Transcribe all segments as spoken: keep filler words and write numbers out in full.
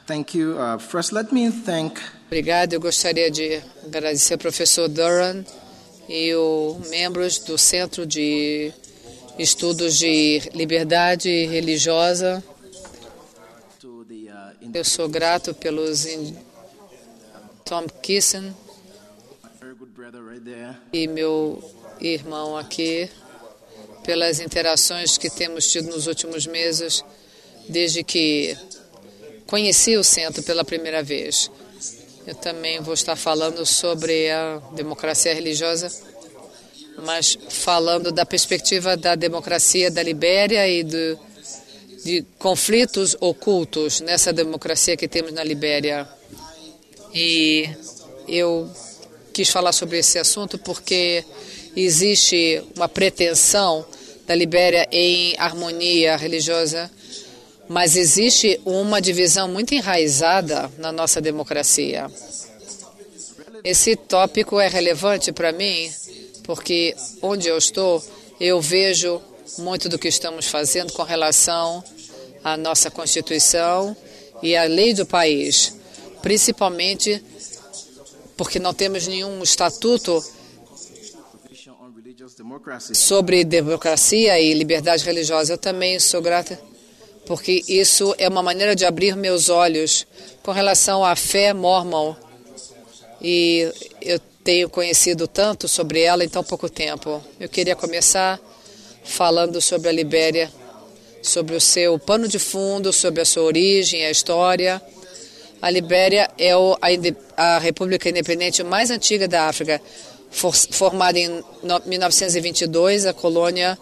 Thank you. Uh, first, let me thank Obrigado. Eu gostaria de agradecer ao professor Duran e os membros do Centro de Estudos de Liberdade Religiosa. to the uh, Eu sou grato pelos in- Tom Kissen very good brother right there. e meu irmão aqui, pelas interações que temos tido nos últimos meses, desde que conheci o centro pela primeira vez. Eu também vou estar falando sobre a democracia religiosa, mas falando da perspectiva da democracia da Libéria e do, de conflitos ocultos nessa democracia que temos na Libéria. E eu quis falar sobre esse assunto porque existe uma pretensão da Libéria em harmonia religiosa, mas existe uma divisão muito enraizada na nossa democracia. Esse tópico é relevante para mim porque onde eu estou, eu vejo muito do que estamos fazendo com relação à nossa Constituição e à lei do país, principalmente porque não temos nenhum estatuto On religious democracy. sobre democracia e liberdade religiosa. Eu também sou grata porque isso é uma maneira de abrir meus olhos com relação à fé mormon. E eu tenho conhecido tanto sobre ela em tão pouco tempo. Eu queria começar falando sobre a Libéria, sobre o seu pano de fundo, sobre a sua origem, a história. A Libéria é o, a, inde- a república independente mais antiga da África, for, formada em no, mil novecentos e vinte e dois, a colônia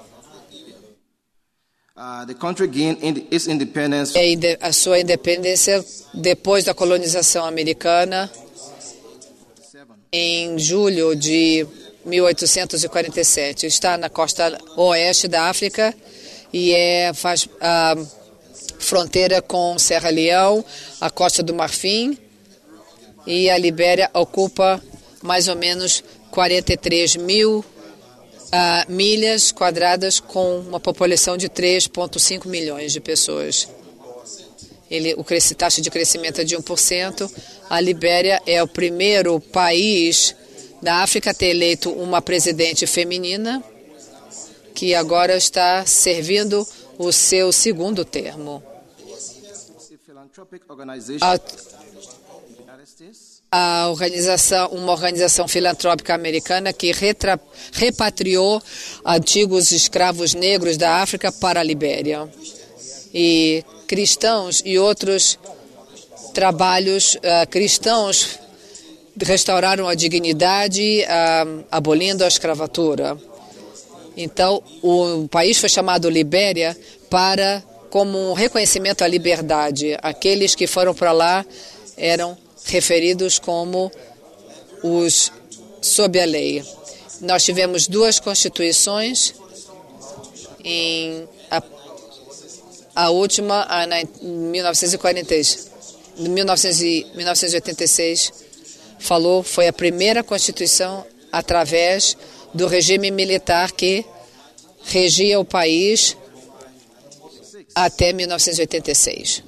Uh, the country gained in its independence é inde- a sua independência depois da colonização americana em julho de mil oitocentos e quarenta e sete. Está na costa oeste da África e é, faz a fronteira com Serra Leão, a Costa do Marfim, e a Libéria ocupa mais ou menos quarenta e três mil ah, milhas quadradas com uma população de três vírgula cinco milhões de pessoas. Ele, o cresci, taxa de crescimento é de um por cento. A Libéria é o primeiro país da África a ter eleito uma presidente feminina, que agora está servindo o seu segundo termo. a philanthropic organization A, in the United States a organização, uma organização filantrópica americana que retra, repatriou antigos escravos negros da África para a Libéria. E cristãos e outros trabalhos uh, cristãos restauraram a dignidade, uh, abolindo a escravatura. Então, o país foi chamado Libéria para como um reconhecimento à liberdade. Aqueles que foram para lá eram referidos como os sob a lei. Nós tivemos duas constituições, em a, a última a, na, em mil novecentos e quarenta, mil novecentos e, mil novecentos e oitenta e seis falou, foi a primeira constituição através do regime militar que regia o país até mil novecentos e oitenta e seis.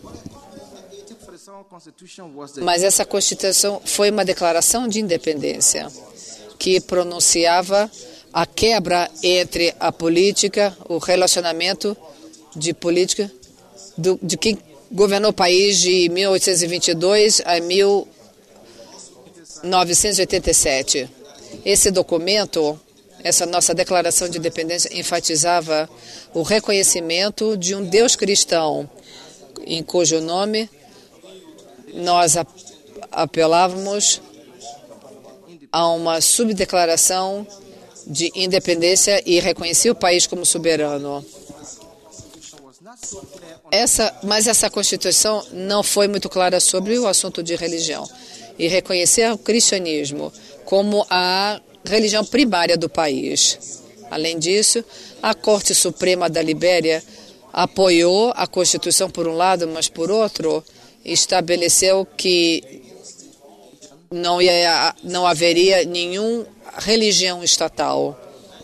Constitution was the Mas essa Constituição foi uma declaração de independência que pronunciava a quebra entre a política, o relacionamento de política do, de quem governou o país de mil oitocentos e vinte e dois a mil novecentos e oitenta e sete. Esse documento, essa nossa declaração de independência, enfatizava o reconhecimento de um Deus cristão, em cujo nome nós apelávamos a uma subdeclaração de independência e reconhecia o país como soberano. Essa, mas essa Constituição não foi muito clara sobre o assunto de religião e reconhecer o cristianismo como a religião primária do país. Além disso, a Corte Suprema da Libéria apoiou a Constituição por um lado, mas por outro estabeleceu que não, ia, não haveria nenhuma religião estatal.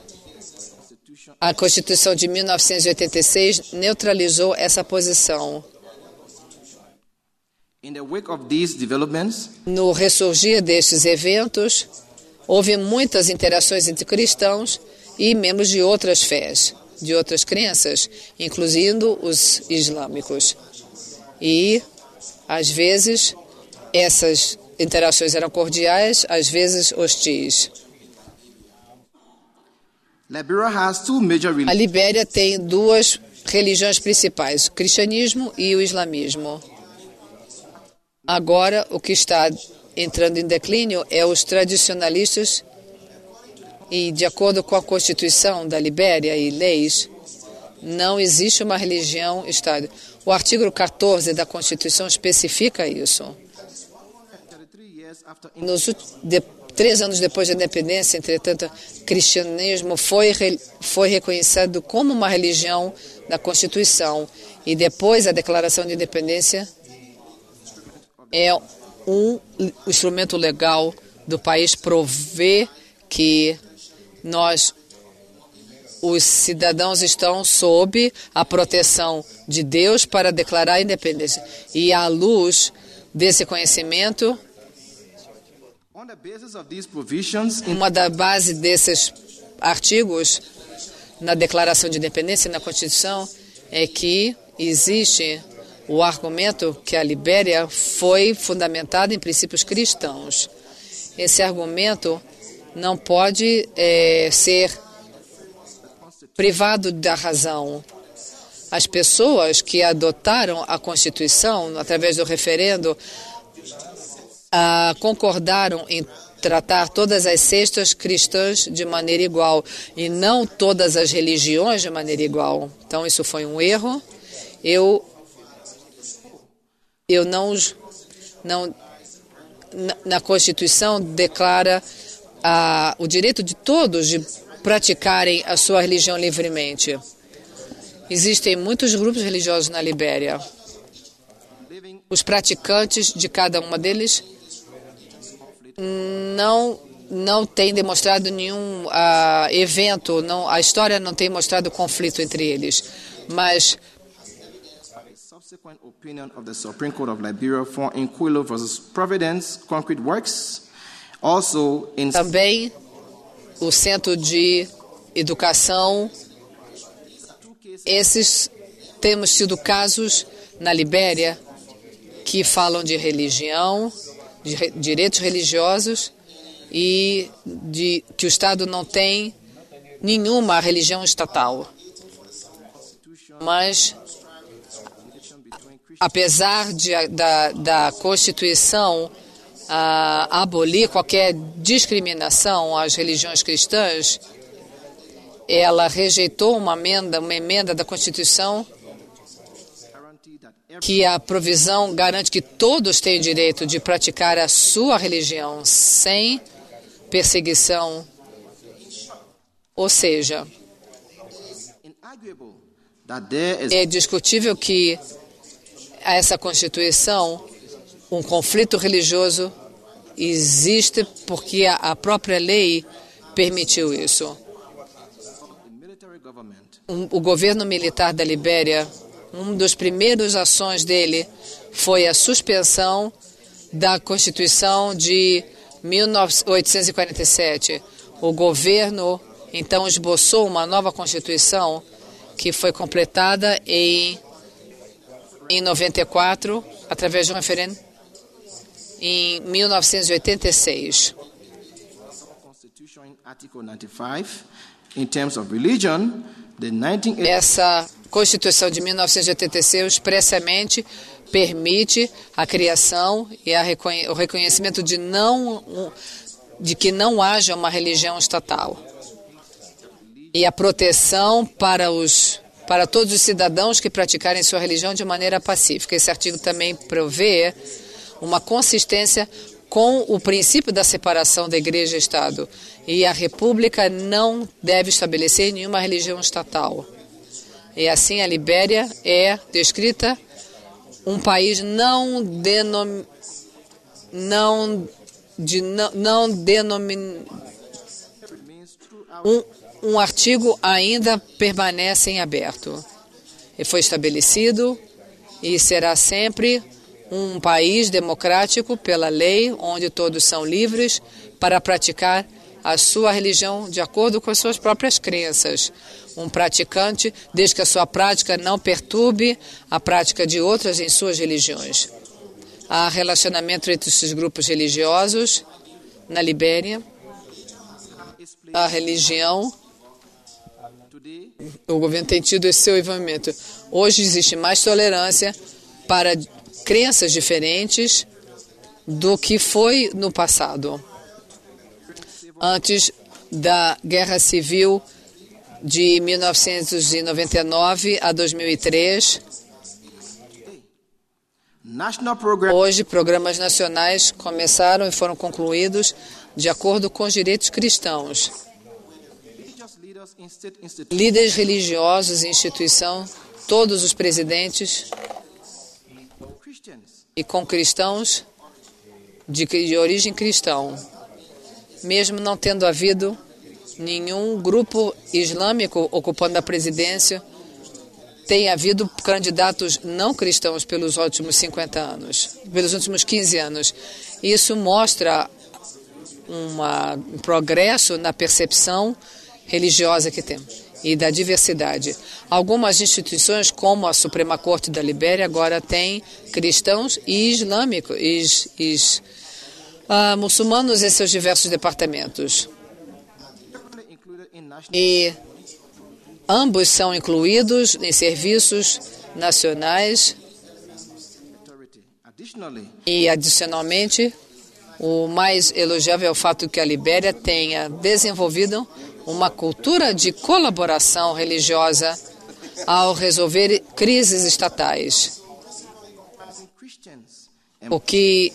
A Constituição de mil novecentos e oitenta e seis neutralizou essa posição. In the wake of these developments, No ressurgir destes eventos, houve muitas interações entre cristãos e membros de outras fés, de outras crenças, incluindo os islâmicos. E, às vezes, essas interações eram cordiais, às vezes hostis. Liberia has two major A religions. Libéria tem duas religiões principais, o cristianismo e o islamismo. Agora, o que está entrando em declínio é os tradicionalistas e, de acordo com a Constituição da Libéria e leis, não existe uma religião-estado. O artigo quatorze da Constituição especifica isso. thirty-three years after Nos ult- de, três anos depois da independência, entretanto, o cristianismo foi, re- foi reconhecido como uma religião da Constituição e depois a declaração de independência é um instrumento legal do país prover que nós, os cidadãos, estão sob a proteção de Deus para declarar a independência. E à luz desse conhecimento, on the basis of these provisions in uma da base desses artigos na Declaração de Independência e na Constituição é que existe o argumento que a Libéria foi fundamentada em princípios cristãos. Esse argumento não pode é, ser privado da razão. As pessoas que adotaram a Constituição através do referendo ah, concordaram em tratar todas as cestas cristãs de maneira igual e não todas as religiões de maneira igual. Então, isso foi um erro. Eu, eu não, não na, na Constituição declara ah, o direito de todos de praticarem a sua religião livremente. Existem muitos grupos religiosos na Libéria. living Os praticantes de cada uma deles não não têm demonstrado nenhum uh, evento, não, a história não tem mostrado conflito entre eles. Mas a subsequent opinion of the Supreme Court of Liberia for Inquilo versus Providence Concrete Works, also in também o Centro de Educação, esses temos tido casos na Libéria que falam de religião, de re, direitos religiosos e de que o Estado não tem nenhuma religião estatal. Mas, apesar de, da, da Constituição ah, abolir qualquer discriminação às religiões cristãs, ela rejeitou uma emenda, uma emenda da Constituição que a provisão garante que todos têm o direito de praticar a sua religião sem perseguição. Ou seja, inarguable that there is é discutível que essa Constituição, um conflito religioso, existe porque a, a própria lei permitiu isso. the military government Um, o governo militar da Libéria, uma das primeiras ações dele foi a suspensão da Constituição de mil oitocentos e quarenta e sete. O governo, então, esboçou uma nova Constituição que foi completada em, em noventa e quatro, através de um referendo, em mil novecentos e oitenta e seis. Constitution in Article ninety-five, in terms of religion, the nineteen eighty Essa Constituição de mil novecentos e oitenta e seis expressamente permite a criação e a reconhe- o reconhecimento de, não, de que não haja uma religião estatal e a proteção para, os, para todos os cidadãos que praticarem sua religião de maneira pacífica. Esse artigo também provê uma consistência com o princípio da separação da Igreja e Estado, e a República não deve estabelecer nenhuma religião estatal. E assim a Libéria é descrita um país não denom, não de não, não denomin, remains throughout um, um artigo ainda permanece em aberto. E foi estabelecido e será sempre um país democrático pela lei, onde todos são livres para praticar a sua religião de acordo com as suas próprias crenças. Um praticante, desde que a sua prática não perturbe a prática de outras em suas religiões. Há relacionamento entre esses grupos religiosos na Libéria. A religião, o governo tem tido esse seu envolvimento. Hoje existe mais tolerância para crenças diferentes do que foi no passado. Antes da Guerra Civil de mil novecentos e noventa e nove a dois mil e três, hoje programas nacionais começaram e foram concluídos de acordo com os direitos cristãos. Líderes religiosos e instituição, todos os presidentes e com cristãos de, de origem cristã, mesmo não tendo havido nenhum grupo islâmico ocupando a presidência, tem havido candidatos não cristãos pelos últimos cinquenta anos, pelos últimos quinze anos. Isso mostra uma, um progresso na percepção religiosa que temos e da diversidade. Algumas instituições, como a Suprema Corte da Libéria, agora têm cristãos e islâmicos, e, e, uh, muçulmanos em seus diversos departamentos. E ambos são incluídos em serviços nacionais e, adicionalmente, o mais elogiável é o fato que a Libéria tenha desenvolvido uma cultura de colaboração religiosa ao resolver crises estatais. O que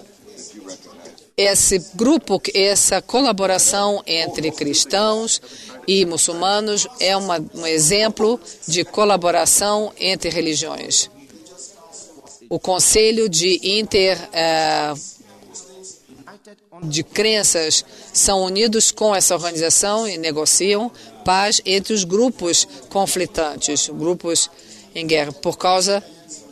esse grupo, essa colaboração entre cristãos e muçulmanos é uma, um exemplo de colaboração entre religiões. O Conselho de Inter uh, de Crenças são unidos com essa organização e negociam paz entre os grupos conflitantes, grupos em guerra, por causa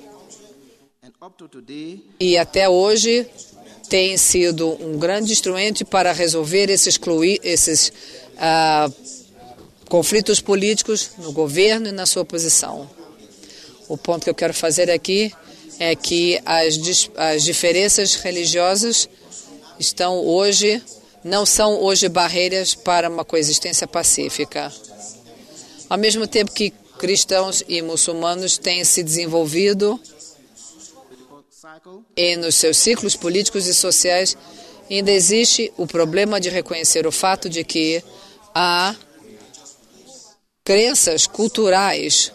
e até hoje tem sido um grande instrumento para resolver esses, esses uh, conflitos políticos no governo e na sua oposição. O ponto que eu quero fazer aqui é que as, as diferenças religiosas estão hoje, não são hoje barreiras para uma coexistência pacífica. Ao mesmo tempo que cristãos e muçulmanos têm se desenvolvido e nos seus ciclos políticos e sociais, ainda existe o problema de reconhecer o fato de que há crenças culturais,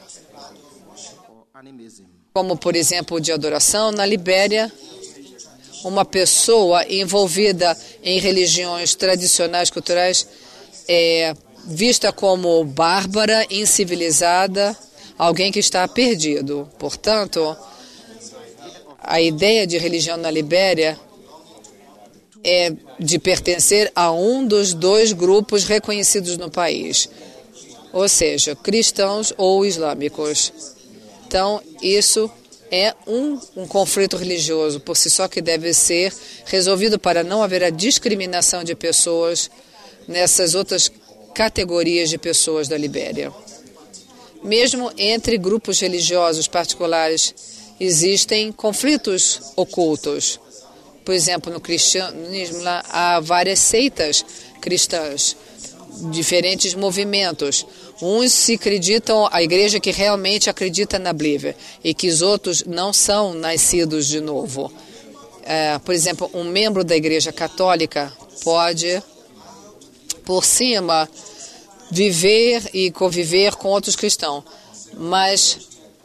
como, por exemplo, de adoração. Na Libéria, uma pessoa envolvida em religiões tradicionais culturais é vista como bárbara, incivilizada, alguém que está perdido. Portanto, a ideia de religião na Libéria é de pertencer a um dos dois grupos reconhecidos no país, ou seja, cristãos ou islâmicos. Então, isso é um, um conflito religioso por si só que deve ser resolvido para não haver a discriminação de pessoas nessas outras categorias de pessoas da Libéria. Mesmo entre grupos religiosos particulares, existem conflitos ocultos. Por exemplo, no cristianismo lá, há várias seitas cristãs, diferentes movimentos. Uns se acreditam, a igreja que realmente acredita na Bíblia, e que os outros não são nascidos de novo. É, por exemplo, um membro da igreja católica pode, por cima, viver e conviver com outros cristãos, mas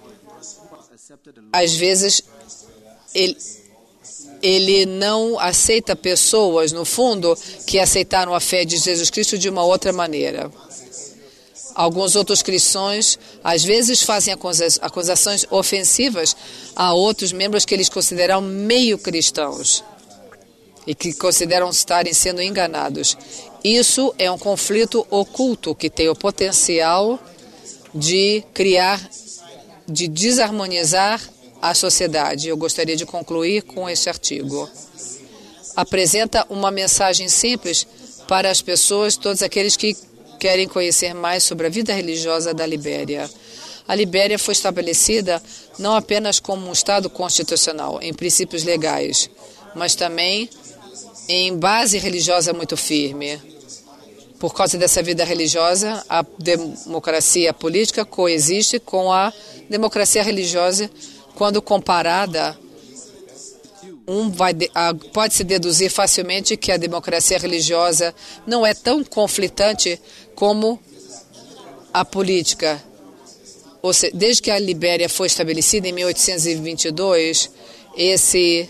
às vezes ele, ele não aceita pessoas, no fundo, que aceitaram a fé de Jesus Cristo de uma outra maneira. Alguns outros cristãos, às vezes, fazem acusações ofensivas a outros membros que eles consideram meio cristãos e que consideram estarem sendo enganados. Isso é um conflito oculto que tem o potencial de criar, de desarmonizar à sociedade. Eu gostaria de concluir com este artigo. Apresenta uma mensagem simples para as pessoas, todos aqueles que querem conhecer mais sobre a vida religiosa da Libéria. A Libéria foi estabelecida não apenas como um Estado constitucional, em princípios legais, mas também em base religiosa muito firme. Por causa dessa vida religiosa, a democracia política coexiste com a democracia religiosa quando comparada. Um vai de, a, pode-se deduzir facilmente que a democracia religiosa não é tão conflitante como a política. Ou seja, desde que a Libéria foi estabelecida em mil oitocentos e vinte e dois, esse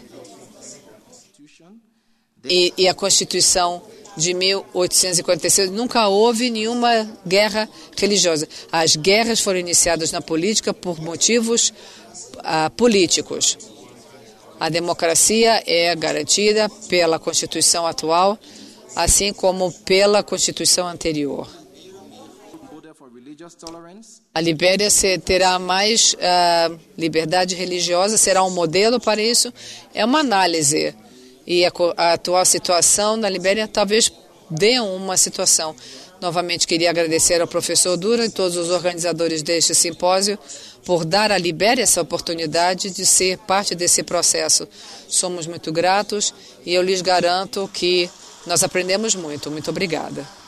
e, e a Constituição de mil oitocentos e quarenta e seis, nunca houve nenhuma guerra religiosa. As guerras foram iniciadas na política por motivos uh, políticos. A democracia é garantida pela Constituição atual, assim como pela Constituição anterior. A Libéria terá mais uh, liberdade religiosa, será um modelo para isso. É uma análise. E a, a atual situação na Libéria talvez dê uma situação. Novamente, queria agradecer ao professor Dura e todos os organizadores deste simpósio por dar à Libéria essa oportunidade de ser parte desse processo. Somos muito gratos e eu lhes garanto que nós aprendemos muito. Muito obrigada.